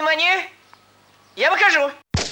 внимание! Я выхожу!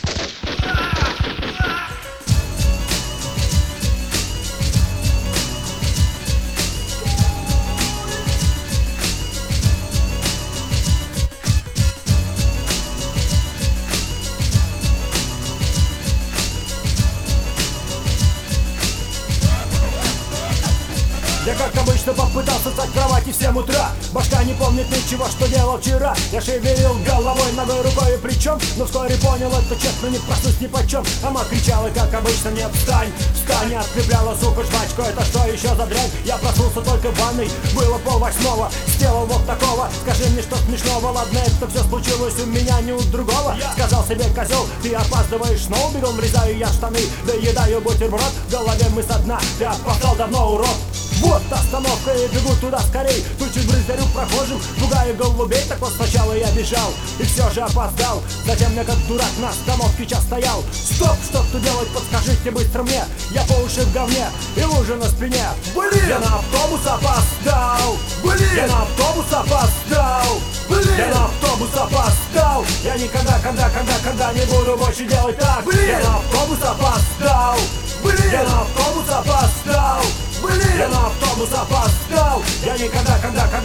Я, как обычно, попытался встать в кровати в 7 утра. Башка не помнит ничего, что делал вчера. Я шевелил головой, ногой, рукой и плечом, но вскоре понял, это честно, не проснусь ни почем. Ама кричала, как обычно, мне встань, встань. Открепляла сука жвачку, это что еще за дрянь? Я проснулся только в ванной, было 7:30. Сделал вот такого, скажи мне, что смешного. Ладно, это все случилось у меня, не у другого. Сказал себе козел, ты опаздываешь, снова бегом врезаю я в штаны. Доедаю бутерброд, в голове мы со дна. Ты опоздал давно, урод. Вот остановка, я бегу туда скорей. Тучи брыздарю прохожим, пугаю голубей. Так вот сначала я бежал и все же опоздал. Затем я как дурак на остановке час стоял. Стоп, что тут делать, подскажите быстро мне. Я по уши в говне и лужа на спине. Блин! Я на автобус опоздал. Блин! Я на автобус опоздал. Блин! Я на автобус опоздал. Я никогда не буду больше делать так. Блин! Я на автобус опоздал. Блин! Я на автобус опоздал. Блин! Я на автобус опоздал. Я никогда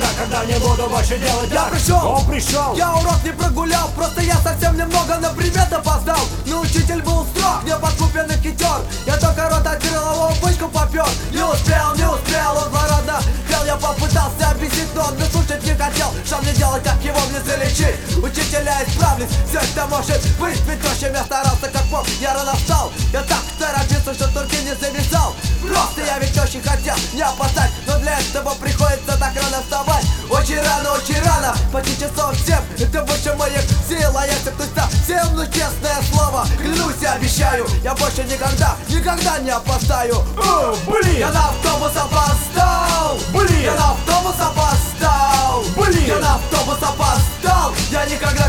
не буду больше делать так. Он пришел. Я урок не прогулял, просто я совсем немного на предмет опоздал. Но учитель был строг, мне подкупленный хитер. Я только рот открыл, его бычку попер. Не успел, он злорадно пел. Я попытался объяснить, но он мне слушать не хотел. Что мне делать, как его мне залечить? Учителя, исправлюсь, все это может быть. Ведь очень я старался как мог, я рано встал. Я так торопился, что турки не завязал. Просто я ведь очень хотел не опоздать, но для этого приходится так рано вставать. Очень рано, почти часов 7. Это больше моих сил, а я септусь всем, ну честное слово. Клянусь, я обещаю, я больше никогда не опоздаю. Блин! Я на автобус опоздал. Блин! Я на автобус опоздал. Блин! Я на автобус опоздал. Я никогда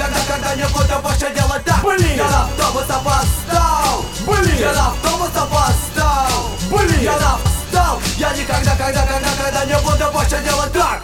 не буду больше делать так. Блин! Я на автобус опоздал. Блин! Я на автобус опоздал. Блин! Я опоздал. Я никогда не буду больше делать так.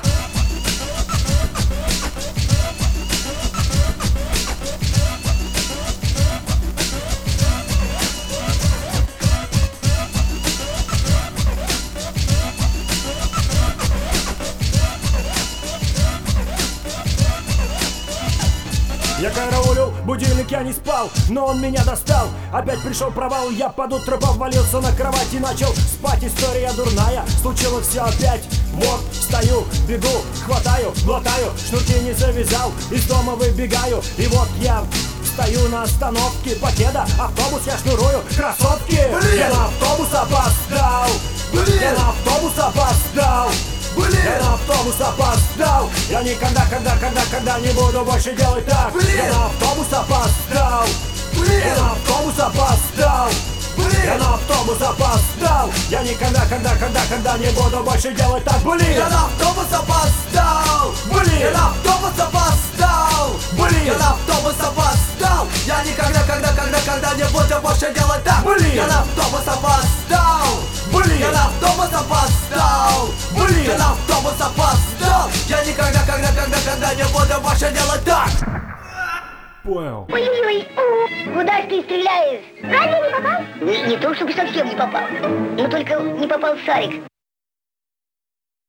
Я караулил, будильник я не спал, но он меня достал. Опять пришел провал, я под утро повалился на кровать и начал спать. История дурная, случилось все опять. Вот, встаю, бегу, хватаю, глотаю, шнурки не завязал, из дома выбегаю. И вот я стою на остановке Покеда, автобус я шнурую, кроссовки. Блин! Я на автобус опоздал. Блин! Я на автобус опоздал. Блин! Я на автобус опоздал. Я никогда не буду больше делать так. Блин! Я на автобус опоздал. Блин! Я на автобус опоздал. Блин! Я на автобус опоздал. Я никогда не буду больше делать так. Блин! Я на автобус опоздал. Блин! Я на автобус опоздал. Блин! Я на автобус опоздал. Я никогда не буду больше делать так. Блин! Я на автобус опоздал. Блин! Я на автобус опоздал. Блин! Я на автобус опоздал. Я никогда не буду больше делать так. Понял. Ой-ой-ой, куда ж ты стреляешь? Разве не попал? Не то, чтобы совсем не попал, но только не попал в шарик.